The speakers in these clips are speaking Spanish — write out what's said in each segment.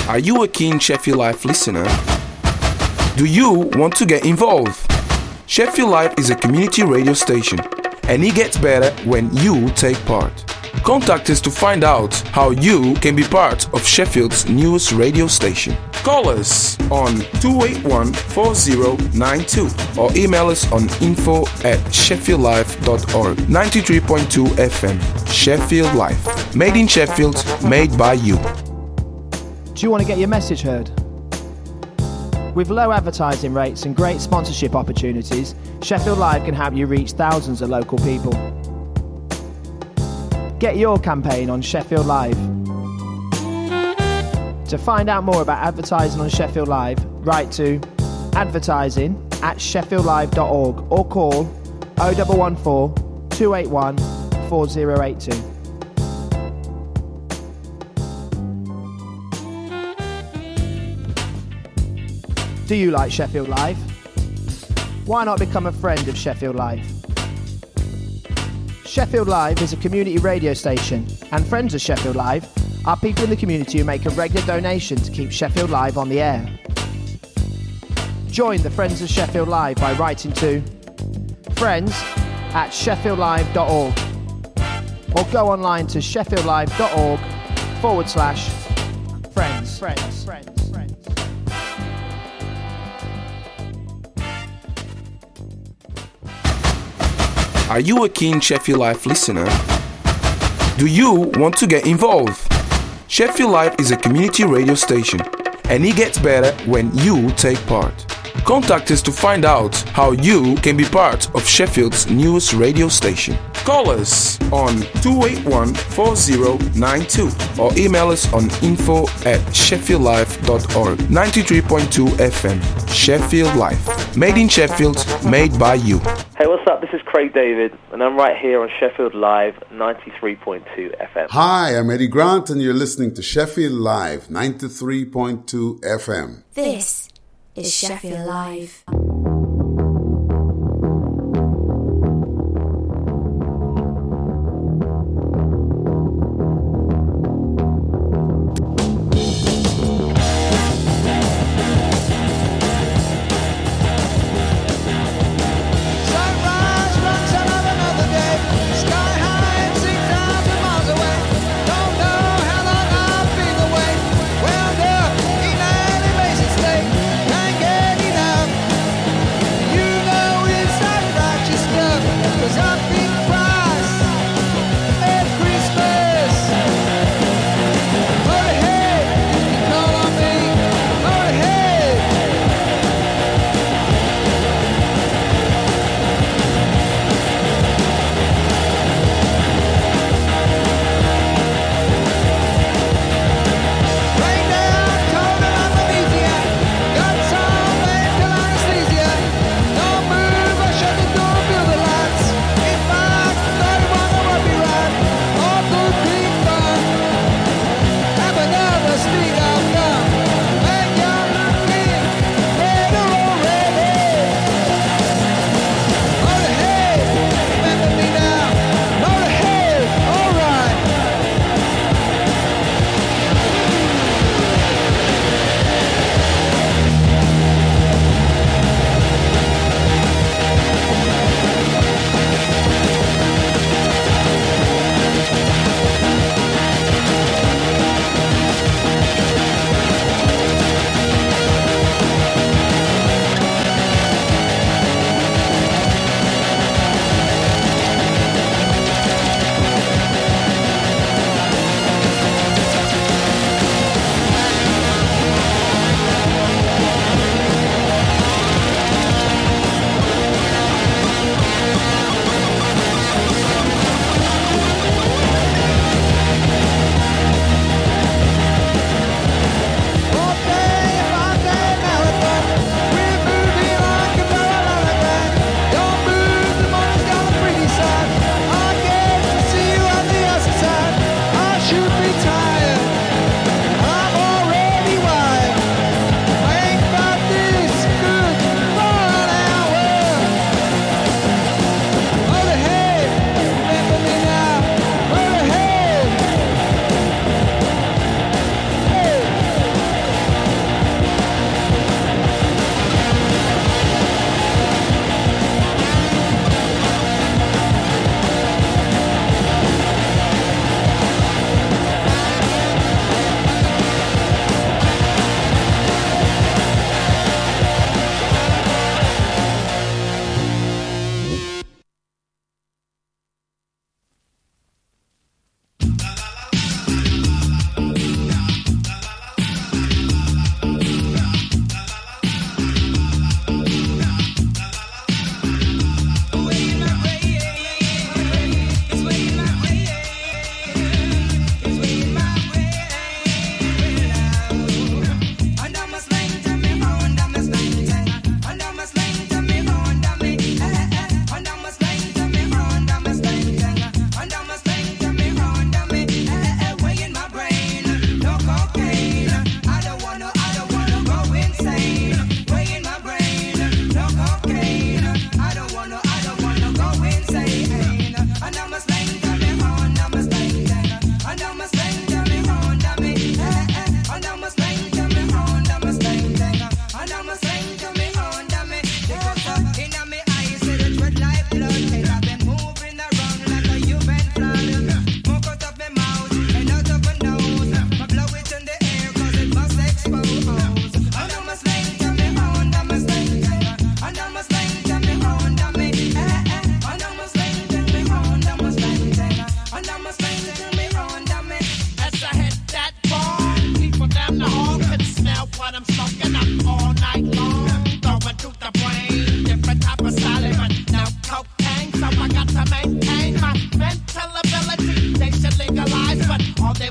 Are you a keen Sheffield Live listener? Do you want to get involved? Sheffield Live is a community radio station, and it gets better when you take part. Contact us to find out how you can be part of Sheffield's newest radio station. Call us on 281-4092 or email us on info@sheffieldlive.org. 93.2 FM, Sheffield Live. Made in Sheffield, made by you. Do you want to get your message heard? With low advertising rates and great sponsorship opportunities, Sheffield Live can help you reach thousands of local people. Get your campaign on Sheffield Live. To find out more about advertising on Sheffield Live, write to advertising@sheffieldlive.org or call 0114 281 4082. Do you like Sheffield Live? Why not become a friend of Sheffield Live? Sheffield Live is a community radio station, and friends of Sheffield Live are people in the community who make a regular donation to keep Sheffield Live on the air. Join the Friends of Sheffield Live by writing to friends@sheffieldlive.org or go online to sheffieldlive.org/friends. Are you a keen Sheffield Live listener? Do you want to get involved? Sheffield Live is a community radio station, and it gets better when you take part. Contact us to find out how you can be part of Sheffield's newest radio station. Call us on 281-4092 or email us on info@sheffieldlive.org. 93.2 FM, Sheffield Live. Made in Sheffield, made by you. Hey, what's up? This is Craig David, and I'm right here on Sheffield Live 93.2 FM. Hi, I'm Eddie Grant, and you're listening to Sheffield Live 93.2 FM. This is Sheffield Live. Well, girl, he 90 bases stay. Can't get enough.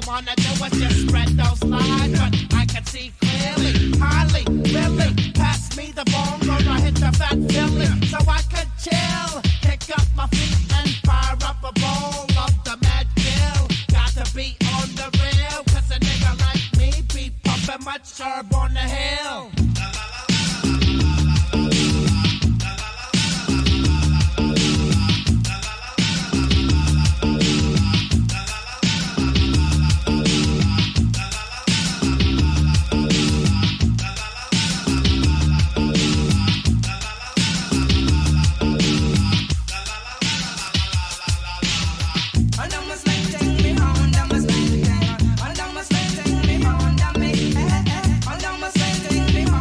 wanna do is just spread those lies, but I can see clearly, hardly, really. Pass me the bone, gonna hit the fat Philly, so I could chill. Pick up my feet and fire up a bowl of the mad kill. Got to be on the rail, cause a nigga like me be pumping much herb on the hill. Take me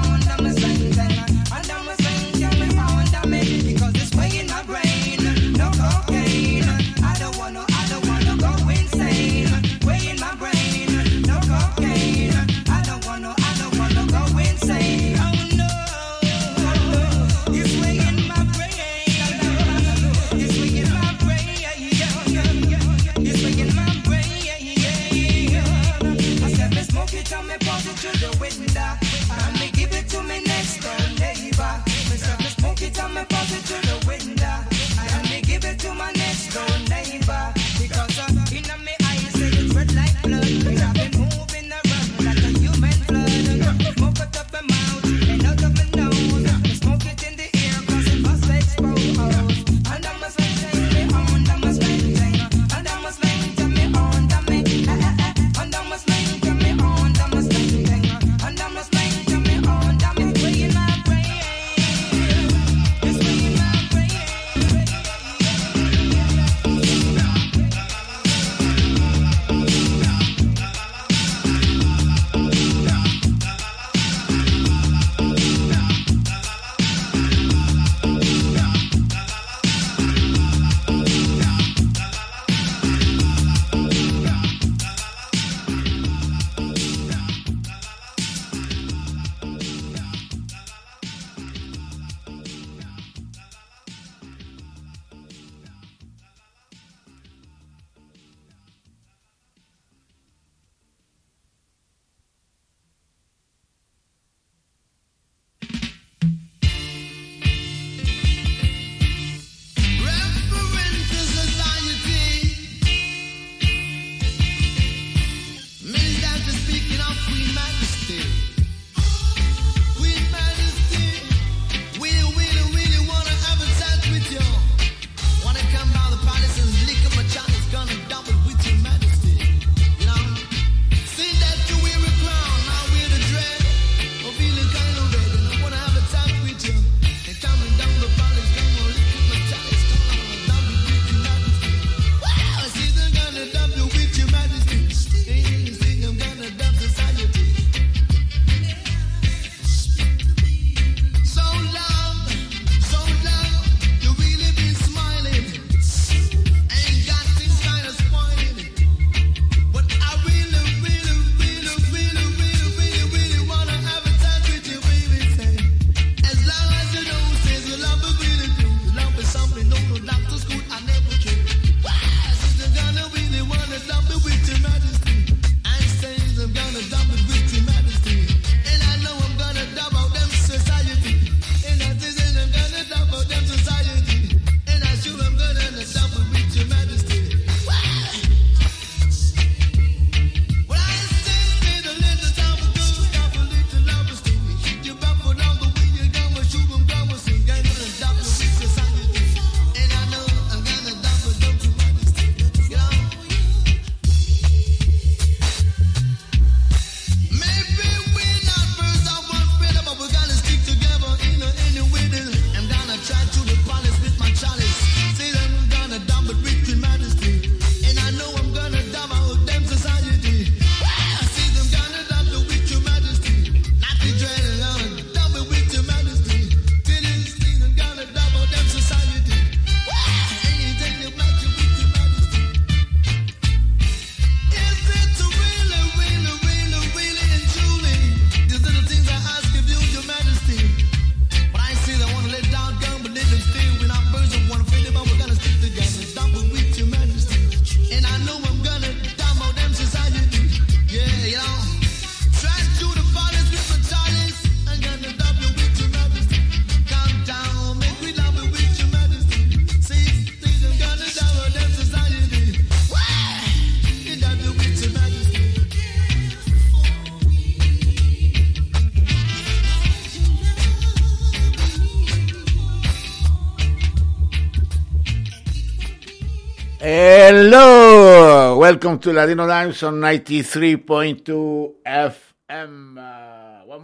Hello, welcome to Latino Dimes on 93.2 FM. One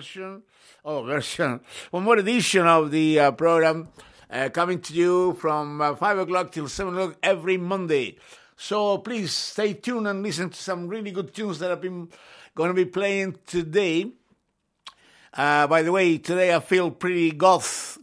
more edition of the program coming to you from 5 o'clock till 7 o'clock every Monday. So please stay tuned and listen to some really good tunes that I've been going to be playing today. By the way, today I feel pretty goth.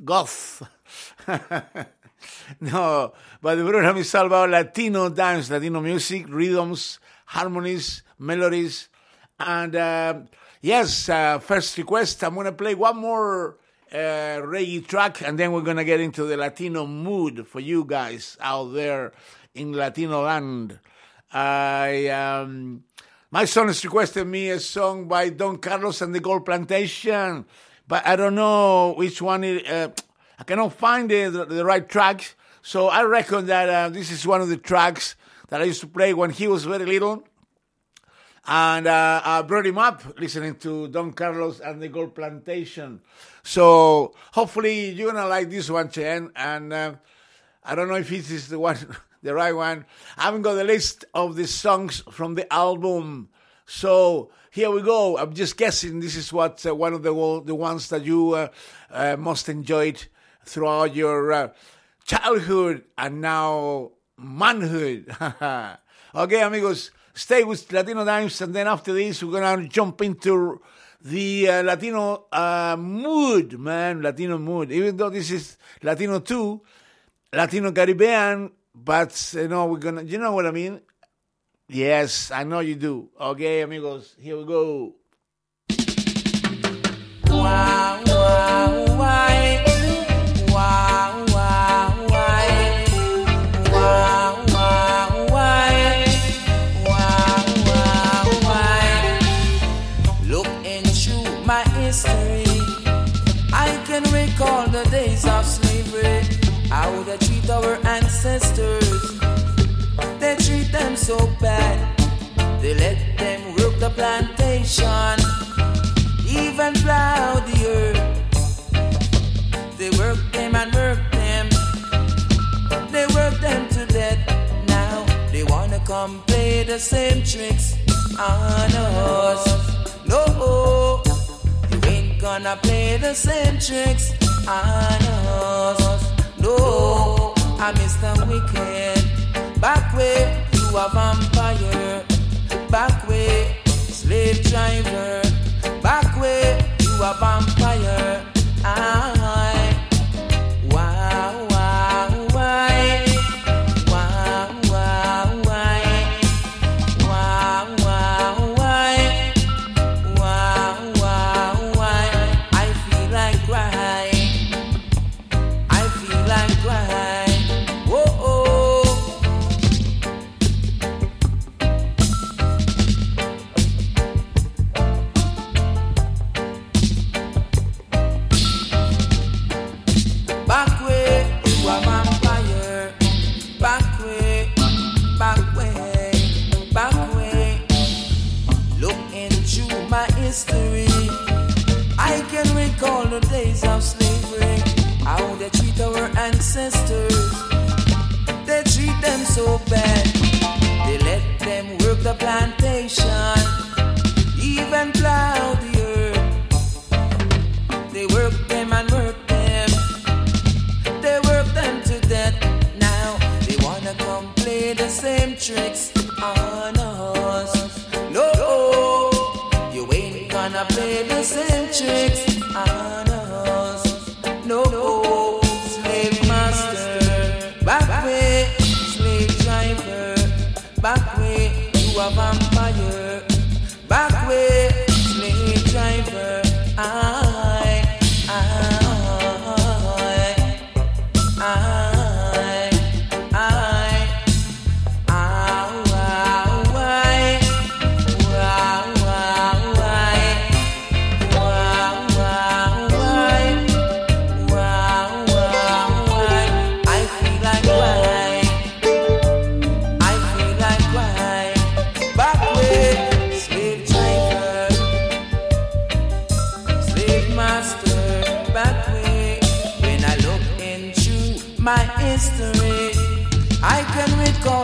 No, but the program is all about Latino dance, Latino music, rhythms, harmonies, melodies. And first request, I'm going to play one more reggae track, and then we're going to get into the Latino mood for you guys out there in Latino land. My son has requested me a song by Don Carlos and the Gold Plantation, but I don't know which one. I cannot find the right track, so I reckon that this is one of the tracks that I used to play when he was very little, and I brought him up listening to Don Carlos and the Gold Plantation. So hopefully you're gonna like this one, Chen, and I don't know if it is the one. The right one. I haven't got the list of the songs from the album. So here we go. I'm just guessing this is what one of the ones that you most enjoyed throughout your childhood and now manhood. Okay, amigos, stay with Latino Dimes, and then after this we're going to jump into the Latino mood, man. Latino mood. Even though this is Latino 2, Latino Caribbean, but, you know what I mean? Yes, I know you do. Okay, amigos, here we go. Wow, wow, why? Wow, wow, why? Wow, wow, why? Wow, wow, why? Look into my history. I can recall the days of slavery. How they treat our ancestors. They treat them so bad. They let them work the plantation, even plow the earth. They work them and work them. They work them to death. Now they wanna come play the same tricks on us. No, you ain't gonna play the same tricks on us. No, I'm Mr. Wicked. Back way, you a vampire. Back way, slave driver. Back way, you a vampire. Wow, wow, why? Wow, wow, why? Wow, wow, why? Wow, wow, why? I feel like crying. History. I can recall the days of slavery, how they treat our ancestors. They treat them so bad. They let them work the plantation, even plow the earth. They work them and work them. They work them to death. Now they wanna come play the same tricks on us. No, you ain't gonna play the same tricks on us. No, slave master. Back way, slave driver. Back way, you a vampire. Back way, slave driver. My history, I can recall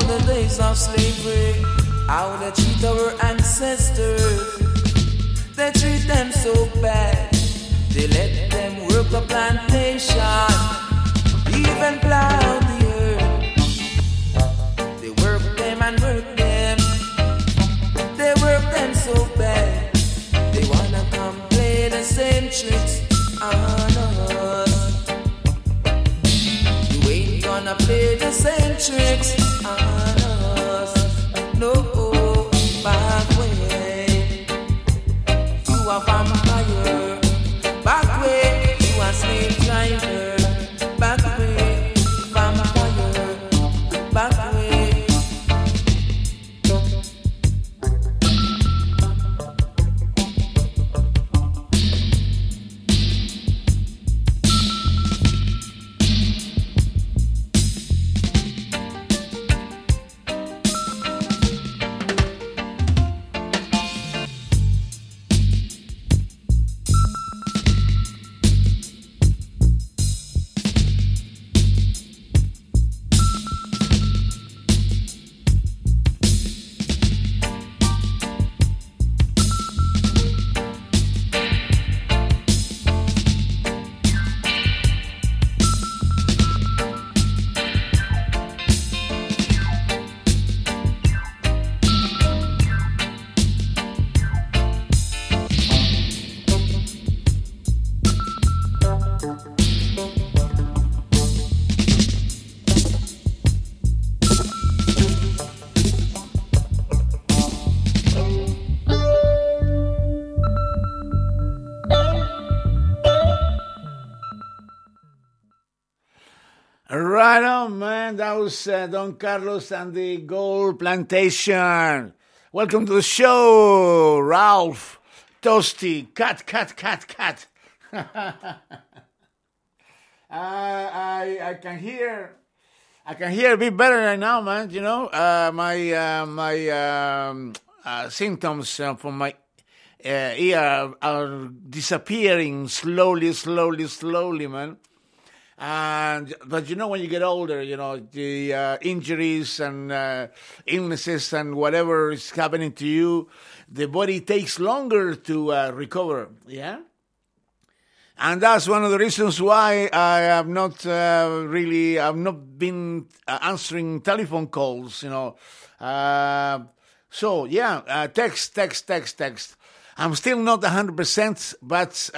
how they treat our ancestors. They treat them so bad. They let them work the plantation, even plow the earth. They work them and work them. They work them so bad. They wanna come play the same tricks on us. You ain't gonna play the same tricks on us. No, back way. You are vampire. Back way. You are slave driver. Back way. Vampire. Back way. Right on, man. That was Don Carlos and the Gold Plantation. Welcome to the show, Ralph, Toasty, Cat. I can hear a bit better right now, man. You know, my symptoms from my ear are disappearing slowly, man. But you know, when you get older, you know, the injuries and illnesses and whatever is happening to you, the body takes longer to recover, yeah? And that's one of the reasons why I have not I've not been answering telephone calls, you know. So, yeah, text. I'm still not 100%, but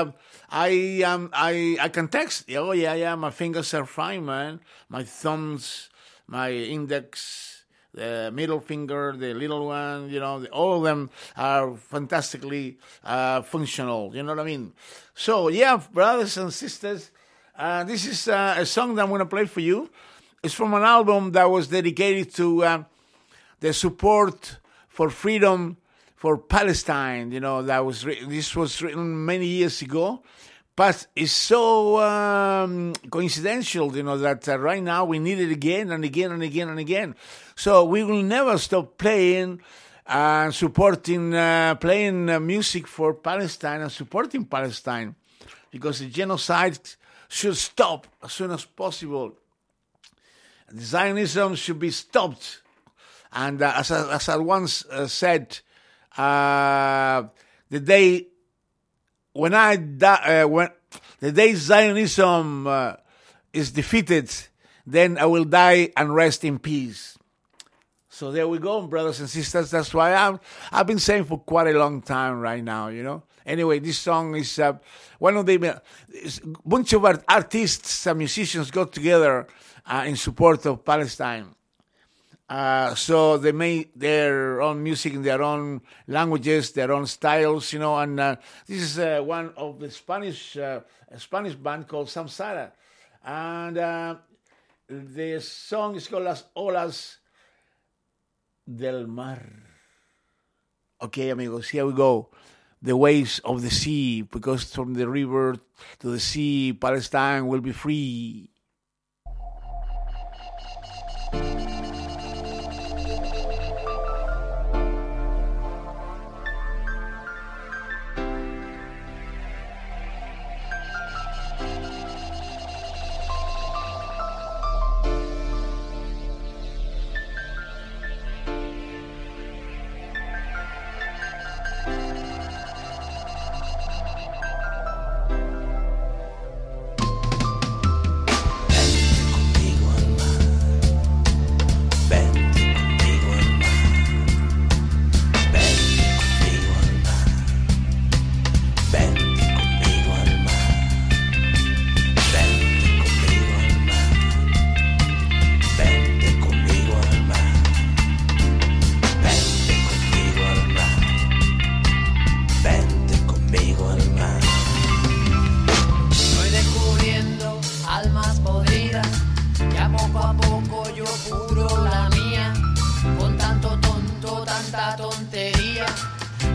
I can text. Oh, yeah, my fingers are fine, man. My thumbs, my index, the middle finger, the little one, you know, all of them are fantastically functional, you know what I mean? So, yeah, brothers and sisters, this is a song that I'm going to play for you. It's from an album that was dedicated to the support for freedom for Palestine. You know, this was written many years ago. But it's so coincidental, you know, that right now we need it again and again and again and again. So we will never stop playing and supporting, playing music for Palestine and supporting Palestine, because the genocide should stop as soon as possible. The Zionism should be stopped. And as I once said, the day when the day Zionism is defeated, then I will die and rest in peace. So there we go, brothers and sisters. That's why I've been saying for quite a long time right now, you know. Anyway, this song is one of the bunch of artists and musicians got together in support of Palestine. So they made their own music in their own languages, their own styles, you know. And this is one of the Spanish band called Samsara, and the song is called Las Olas del Mar. Okay, amigos, here we go. The waves of the sea, because from the river to the sea, Palestine will be free.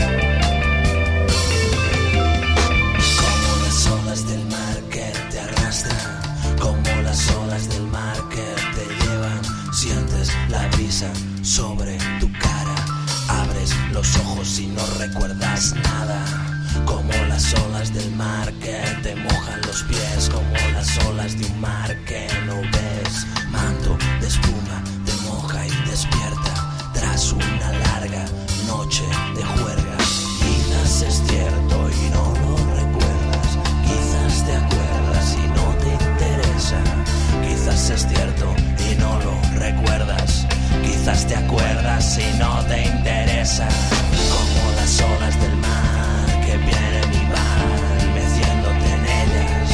Como las olas del mar que te arrastran, como las olas del mar que te llevan, sientes la brisa sobre tu cara, abres los ojos y no recuerdas nada. Como las olas del mar que te mojan los pies, como las olas de un mar que no ves. Manto de espuma te moja y despierta tras una larga noche de juerga. Quizás es cierto y no lo recuerdas, quizás te acuerdas y no te interesa. Quizás es cierto y no lo recuerdas, quizás te acuerdas y no te interesa. Como las olas del mar que vienen y van, meciéndote en ellas,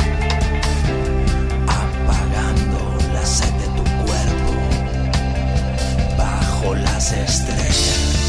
apagando la sed de tu cuerpo bajo las estrellas.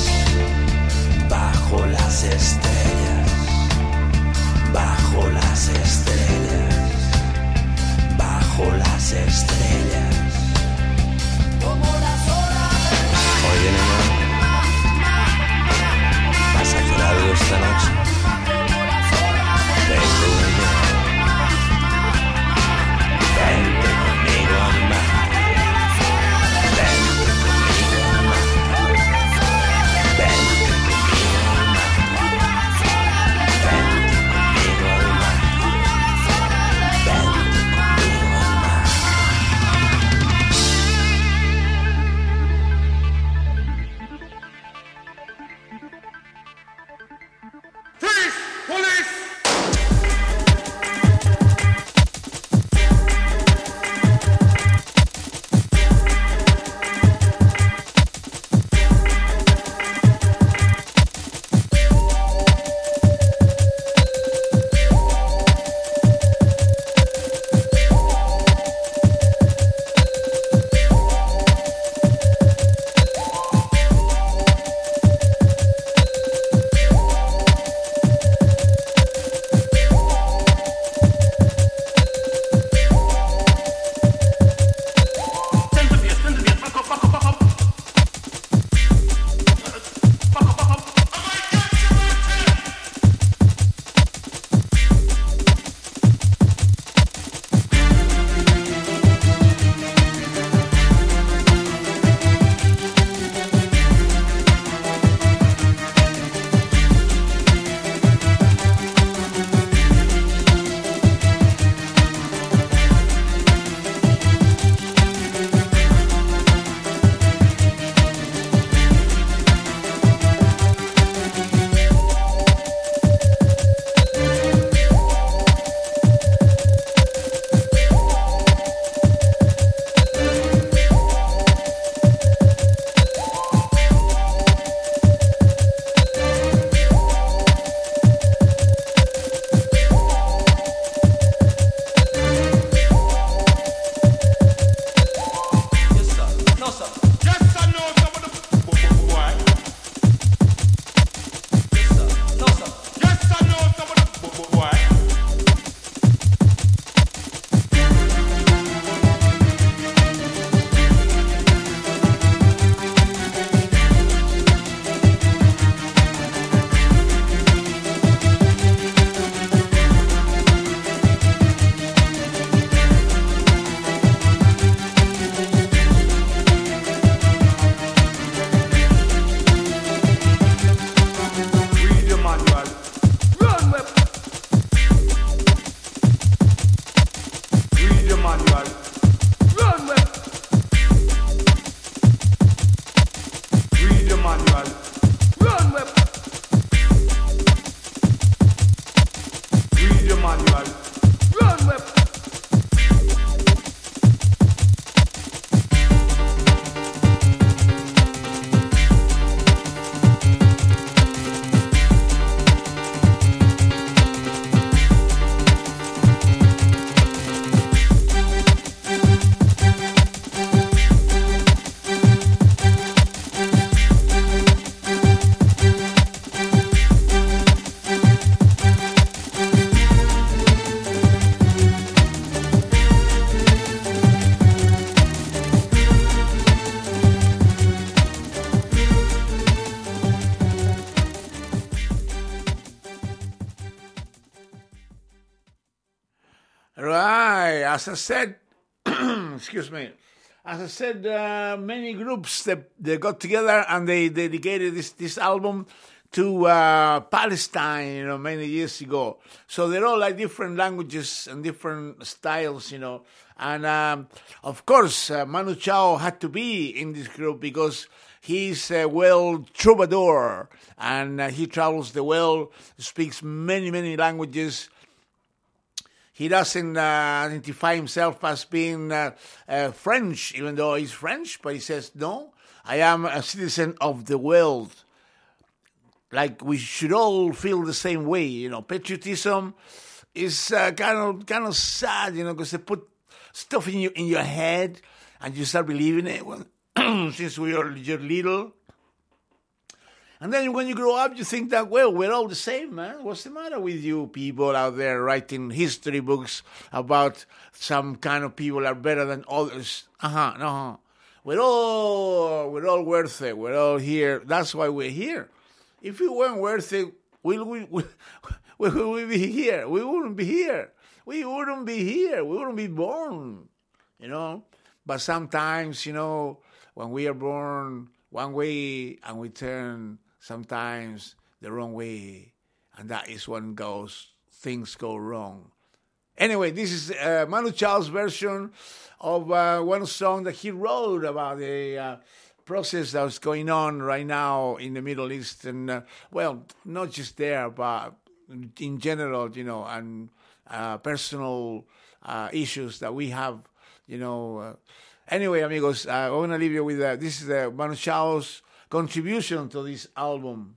as I said, excuse me, as I said, many groups they got together and they dedicated this album to Palestine, many years ago. So they're all like different languages and different styles, And of course, Manu Chao had to be in this group because he's a world troubadour and he travels the world, speaks many, many languages. He doesn't identify himself as being French, even though he's French, but he says, no, I am a citizen of the world. Like we should all feel the same way, Patriotism is kind of sad, because they put stuff in your head and you start believing it since you're little. And then when you grow up, you think that, well, we're all the same, man. What's the matter with you people out there writing history books about some kind of people are better than others? No. We're all worth it. We're all here. That's why we're here. If we weren't worth it, we would be here. We wouldn't be here. We wouldn't be here. We wouldn't be born, But sometimes, when we are born one way and we turn sometimes the wrong way, and that is when things go wrong. Anyway, this is Manu Chao's version of one song that he wrote about the process that's going on right now in the Middle East, and not just there, but in general, and personal issues that we have, Anyway, amigos, I want to leave you with this is Manu Chao's contribution to this album.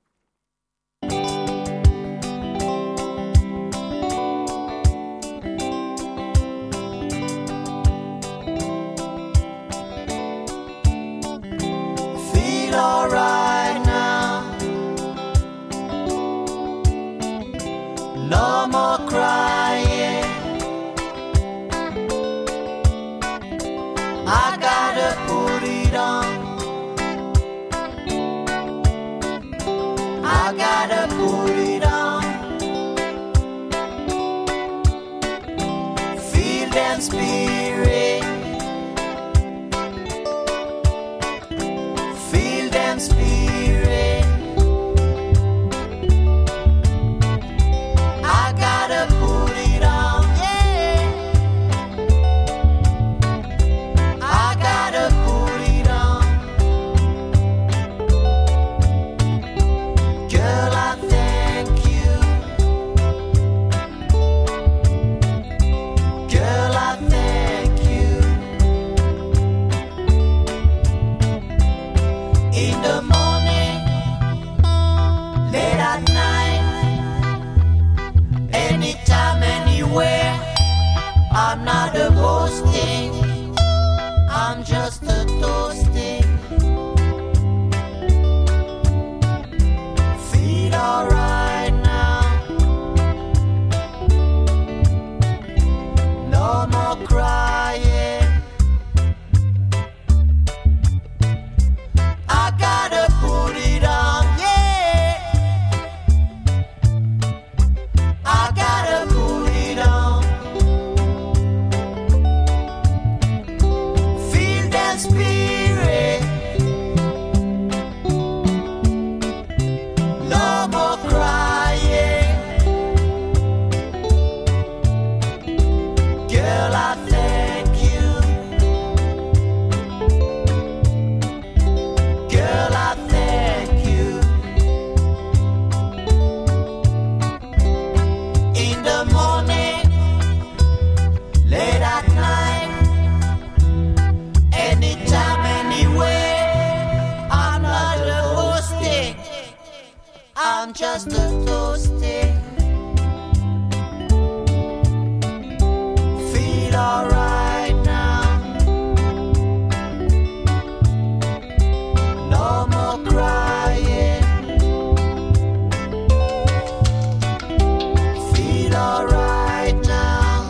Feel alright now. No more crying. I gotta put it on. I gotta put it on. Feel that spirit. Feel that spirit. I gotta put it on. Yeah. I gotta put it on. Girl, I thank you. Girl, I thank you. In the morning, late at night, anytime, anywhere. I'm not a boasting, I'm just a toasting. Feel alright now. No more crying. I gotta put it on, yeah. I gotta put it on. Feel that spirit. No more crying. Girl, I thank you. Girl, I thank you. In the morning, late at night, anytime, anywhere. I'm not a hosting, I'm just a toasting. Feel alright now. No more crying. Feel alright now.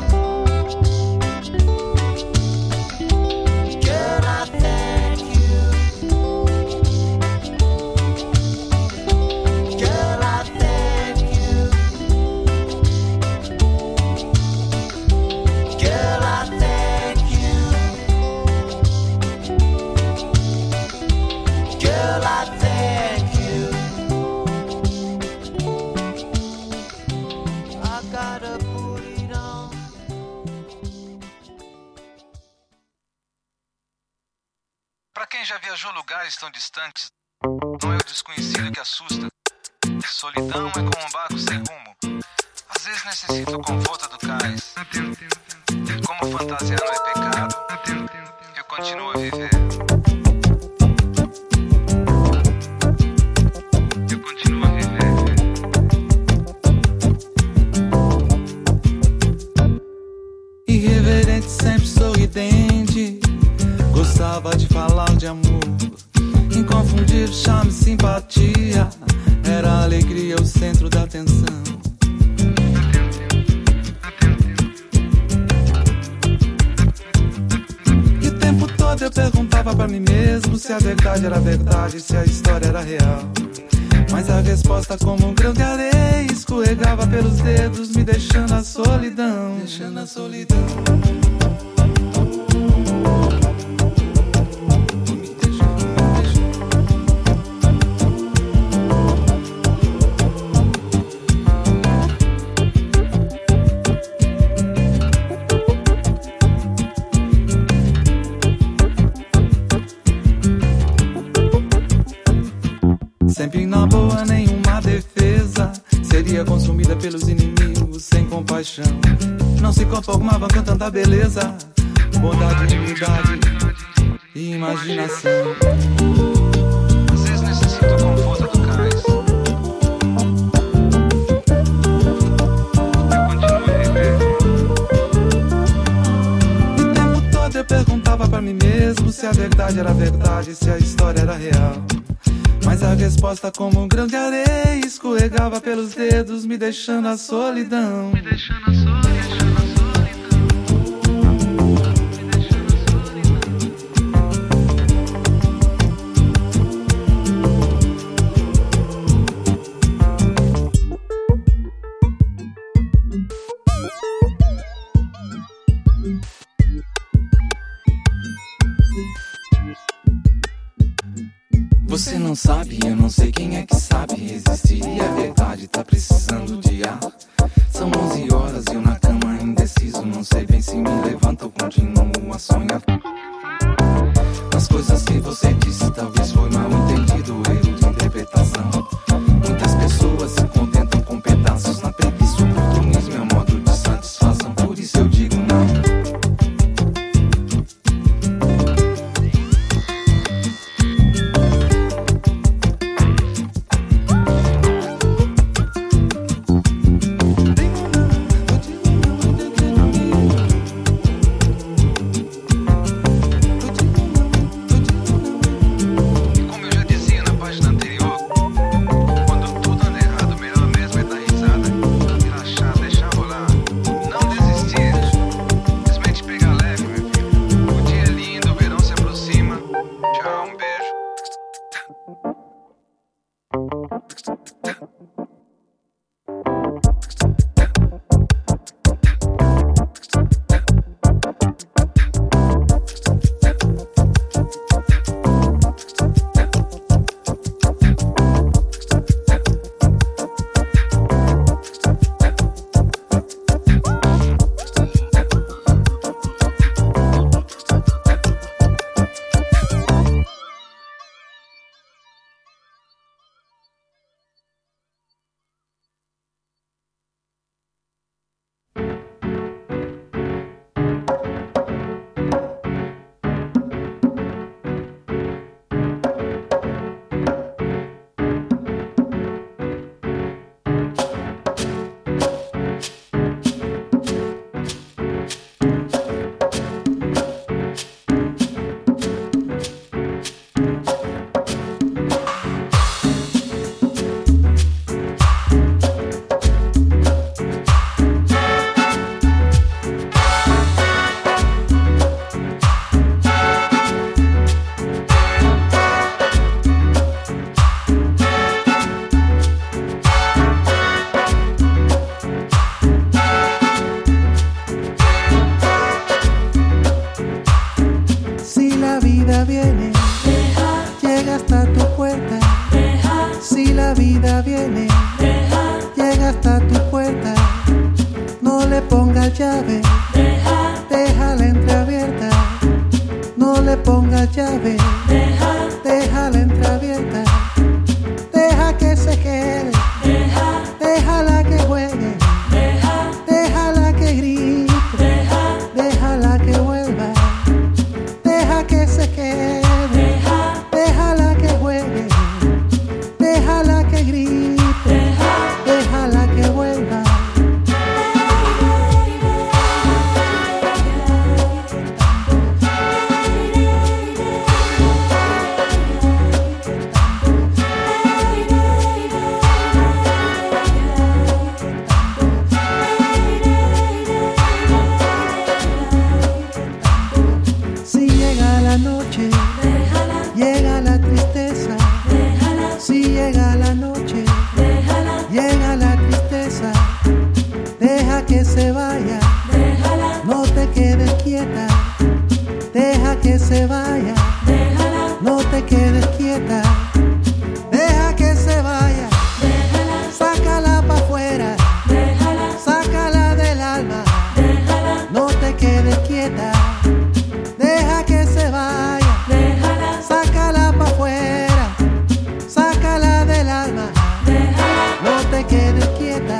Girl, I thank you. Girl, I thank you. Quem já viajou a lugares tão distantes não é o desconhecido que assusta. Solidão é como um barco sem rumo. Às vezes necessita o conforto do cais. Como fantasiar não é pecado, eu continuo a viver. Eu continuo a viver. Irreverente, sempre sorridente. Gostava de falar de amor. Inconfundível, charme, simpatia. Era a alegria, o centro da atenção. E o tempo todo eu perguntava pra mim mesmo se a verdade era verdade, se a história era real. Mas a resposta, como um grão de areia, escorregava pelos dedos, me deixando a solidão. Deixando a solidão. Sempre na boa, nenhuma defesa. Seria consumida pelos inimigos sem compaixão. Não se conformavam com tanta beleza, bondade, humildade e imaginação. Às vezes necessito o conforto do cais. Eu continuo a viver. O tempo todo eu perguntava pra mim mesmo se a verdade era verdade, se a história era real. Mas a resposta, como um grão de areia, escorregava pelos dedos, me deixando a solidão. Me deixando a solidão. Você não sabe, eu não sei quem é que sabe. Existiria a verdade, tá precisando de ar. São 11 horas e eu na cama indeciso. Não sei bem se me levanto ou continuo a sonhar. As coisas que você disse talvez foi mal entendido, erro de interpretação. Muitas pessoas se contentam com pedaços na preguiça. O oportunismo é um modo de satisfação. Por isso eu digo não. llave, déjala entreabierta, no le pongas llave, que grite, déjala que vuelva. Si llega la noche, llega la tristeza. Si llega la noche, llega la tristeza. Deja que se vaya, no te quedes quieta. Deja que se vaya, no te quedes quieta. Deja que se vaya, sácala pa' afuera, sácala del alma, no te quedes quieta. Deja que se vaya, sácala pa' afuera, sácala del alma, no te quedes quieta.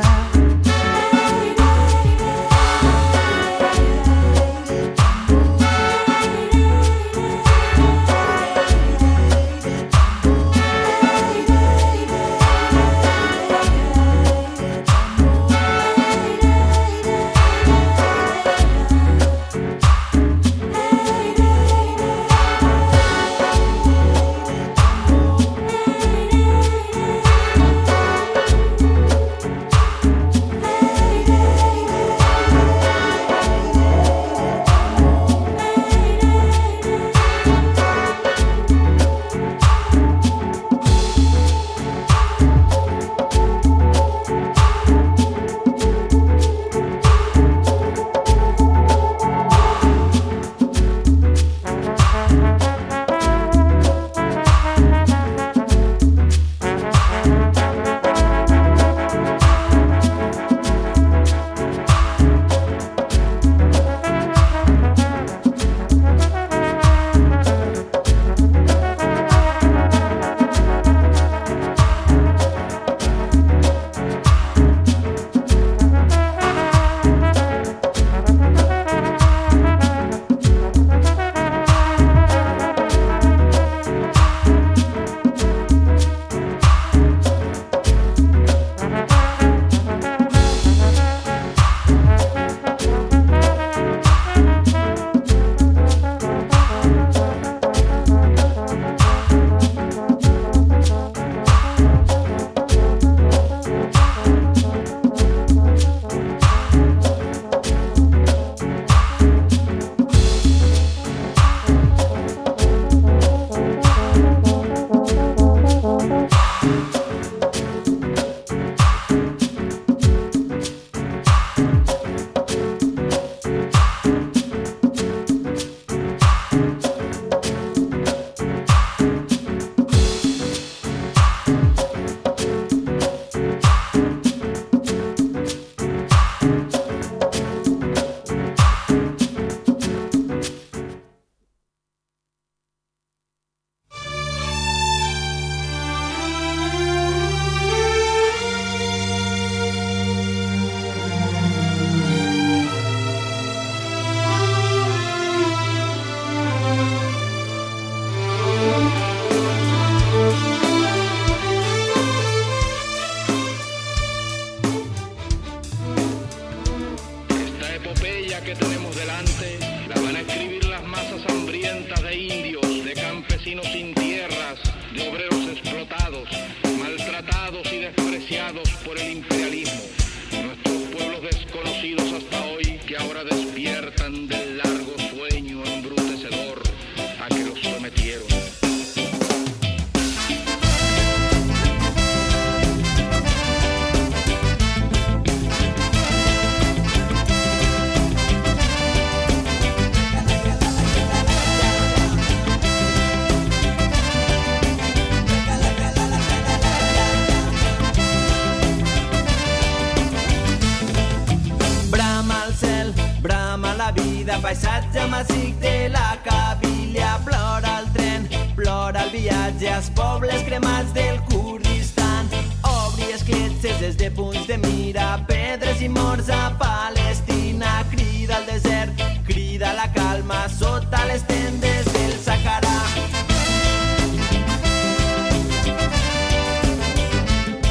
vida, paisatge massic de la Cabília. Plora el tren, plora el viatge als pobles cremats del Kurdistan. Obri escletxes des de punts de mira, pedres i morts a Palestina. Crida al desert, crida la calma sota les tendes del Sàhara.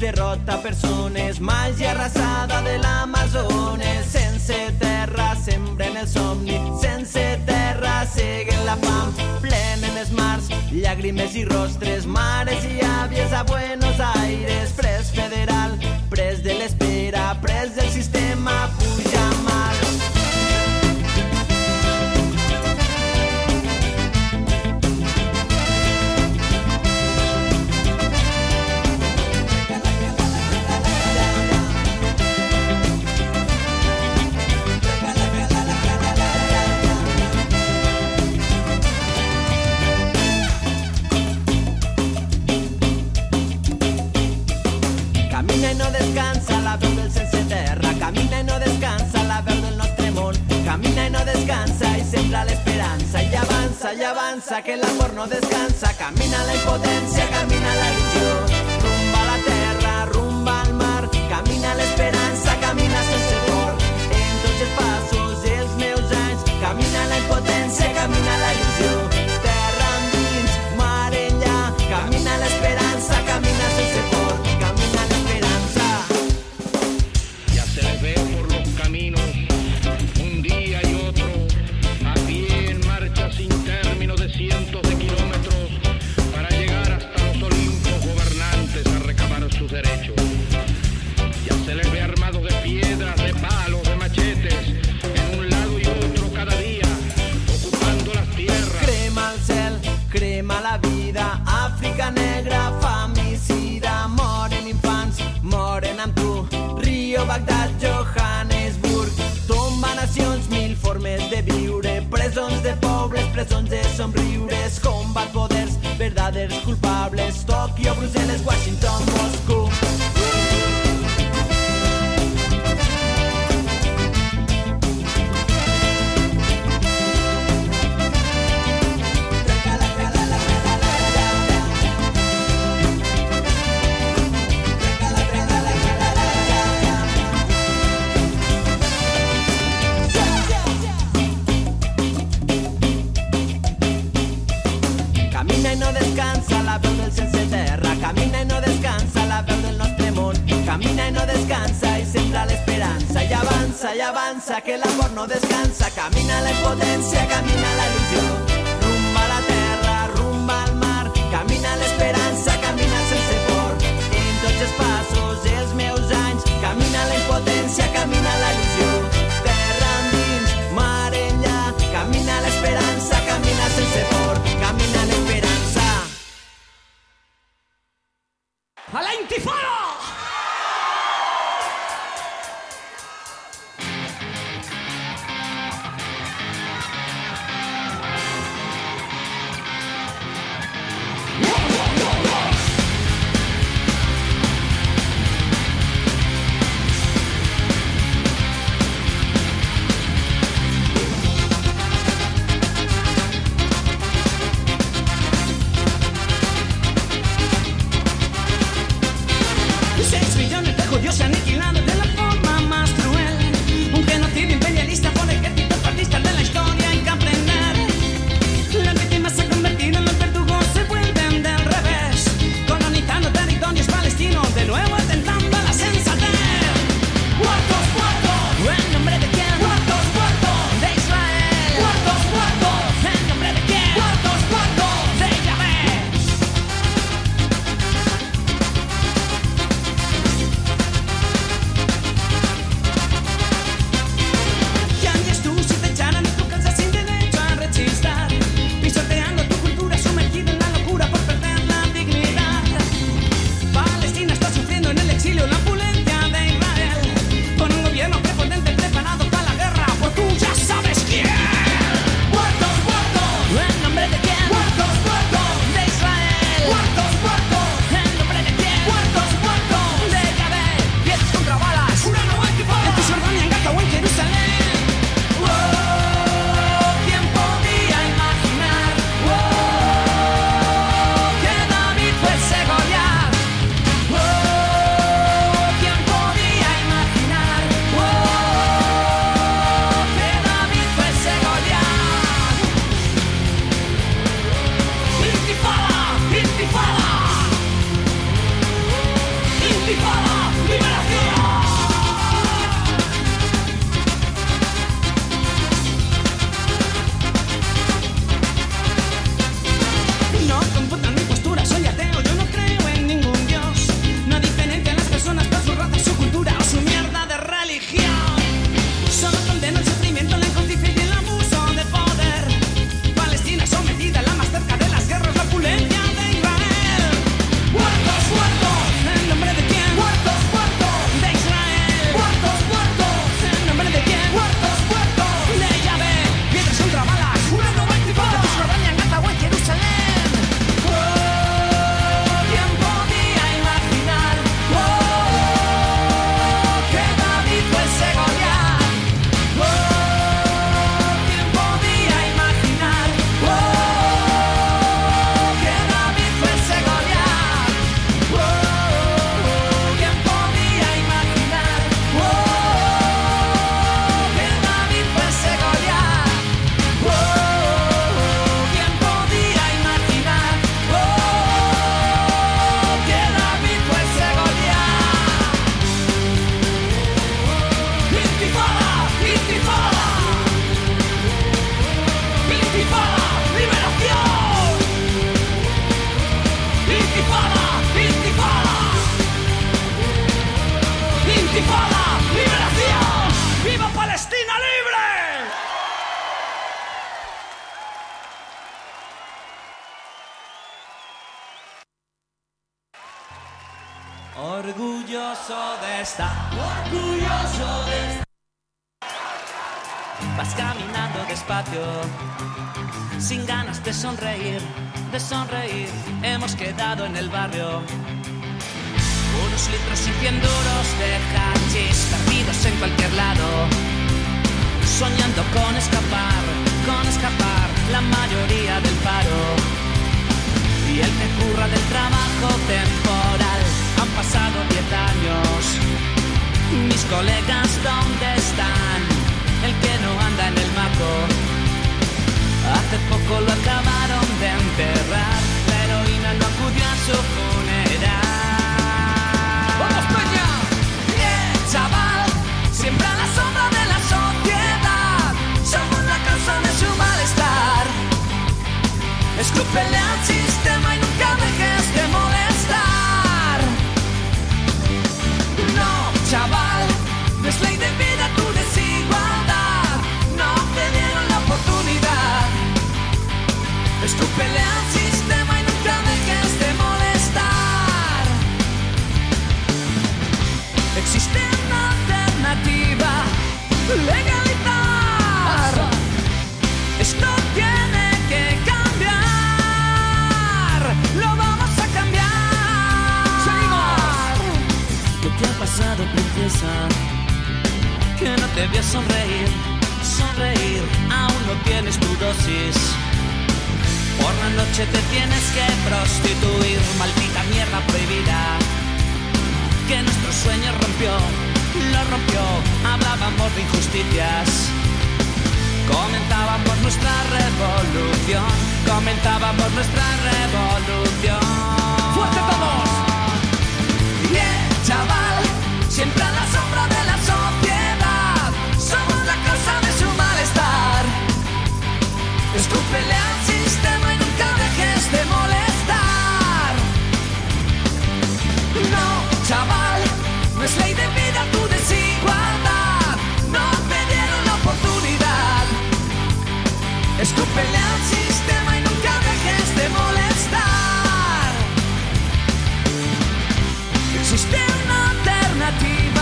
derrota persones, màgia arrasada de l'Amazones. Sense terra sembren el somni, sense terra seguen la fam, plenen els mars, llàgrimes i rostres, mares i àvies a Buenos Aires. Pres federal, pres de l'espera, pres del sistema, puja mar. Camina i no descansa la veu del sense terra, camina i no descansa la veu del nostre món, camina i no descansa i sembra l'esperança, i avança que l'amor no descansa, camina la impotència, camina la il·lusió, rumba a la terra, rumba al mar, camina l'esperança, camina sense por, en tots els passos els meus anys, camina la impotència, camina la il·lusió, terra endins, mar enllà, camina l'esperança, camina sense por, camina l'esperanza. Ya se les ve por los caminos, un día y otro, a pie en marcha sin término de cientos de kilómetros, para llegar hasta los Olimpos gobernantes a recabar sus derechos. Ya se les ve armados de piedras, de palos, de machetes, en un lado y otro cada día, ocupando las tierras. Crema el cel, crema la vida, Àfrica negra, famicida, moren infants, moren amb tu, Rio, Bagdad, Johannesburg, tomba nacions, mil formes de viure, presons de pobles, presons de somriures, combat poders, verdaders culpables, Tòquio, Brussel·les, Washington, Moscou. Camina i no descansa la veu del sense terra, camina i no descansa la veu del nostre món, camina i no descansa i sembra l'esperança, i avança que l'amor no descansa, camina la impotència, camina la il·lusió, rumba a la terra, rumba al mar, camina l'esperança, camina sense por, en tots els passos els meus anys, camina la impotència, camina la il·lusió, terra endins, mar enllà, camina l'esperança, camina sense por, camina l'esperança. ¡A la intifada! Orgulloso de estar, orgulloso de estar. Vas caminando despacio, sin ganas de sonreír, de sonreír. Hemos quedado en el barrio, unos litros y 100 duros de hachís perdidos en cualquier lado, soñando con escapar la mayoría del paro. Y el que curra del trabajo temporal, han pasado 10 años. Mis colegas, ¿dónde están? El que no anda en el maco. Hace poco lo acabaron de enterrar, la heroína no acudió a su funeral. ¡Vamos, Peña! Bien, chaval, siempre a la sombra de la sociedad. Somos la causa de su malestar. Escúpele al sistema y nunca dejes de molestar. No, chaval, no es ley de vida tu desigualdad. No te dieron la oportunidad. Escúpele al sistema y nunca dejes de molestar. Existe una alternativa, legalizar. Esto tiene que cambiar. Lo vamos a cambiar. ¡Seguimos! ¿Qué te ha pasado, princesa? Que no te veo sonreír, sonreír. Aún no tienes tu dosis. Por la noche te tienes que prostituir. Maldita mierda prohibida que nuestro sueño rompió, lo rompió. Hablábamos de injusticias, comentábamos nuestra revolución, comentábamos nuestra revolución. ¡Fuerte todos! Bien, chaval, siempre a la sombra de la sociedad. Somos la causa de su malestar. Escúpele al sistema y nunca dejes de molestar. No, chaval, no es ley de vida tu desigualdad. No te dieron la oportunidad. Escúpele al sistema y nunca dejes de molestar. Existe una alternativa,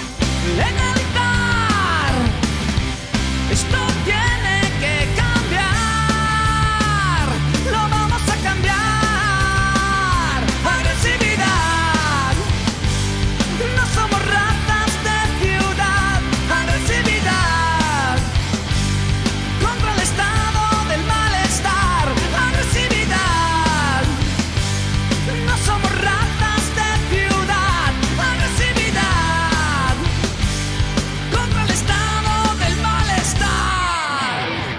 legalizar. Esto tiene que cambiar. Lo vamos a cambiar. Agresividad. No somos ratas de ciudad. Agresividad. Contra el estado del malestar. Agresividad. No somos ratas de ciudad. Agresividad. Contra el estado del malestar.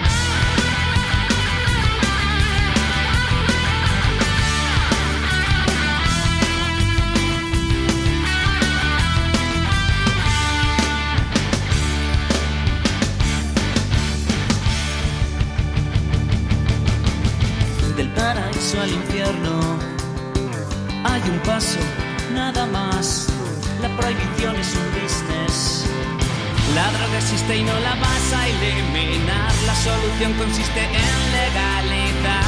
Del paraíso al infierno hay un paso, nada más. La prohibición es un business. La droga existe y no la vas a eliminar. La solución consiste en legalizar.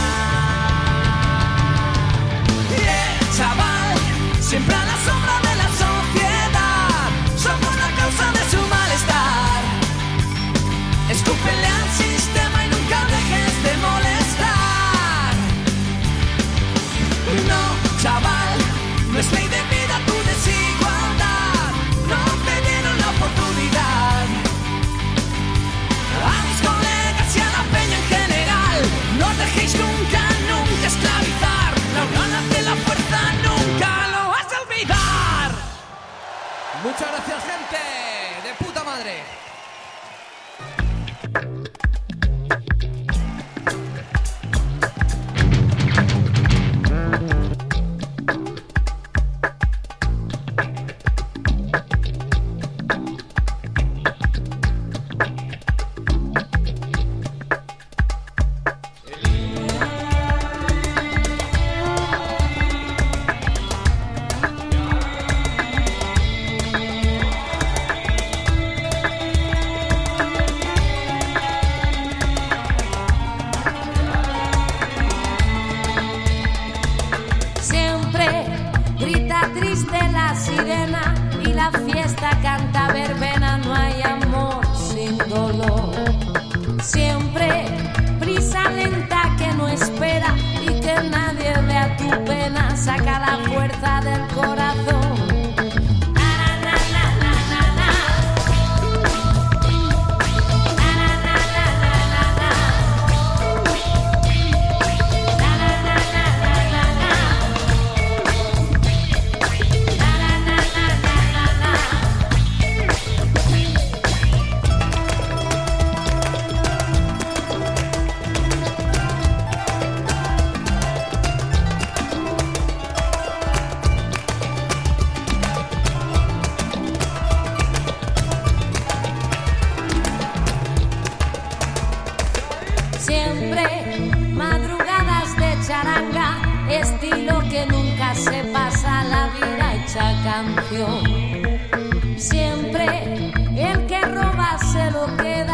Yeah, chaval, siempre a la sombra de la sociedad. Somos la causa de su malestar. Escúpele al sistema y nunca dejes de molestar. No, chaval, no es ley de vida tu desigualdad. No te dieron la oportunidad. A mis colegas y a la peña en general, no dejéis nunca, nunca esclavizar. La unión hace la fuerza, nunca lo has de olvidar. sirena y la fiesta canta verbena, no hay amor sin dolor. Siempre prisa lenta que no espera y que nadie vea tu pena, saca la fuerza del corazón. Estilo que nunca se pasa, la vida hecha canción. Siempre el que roba se lo queda.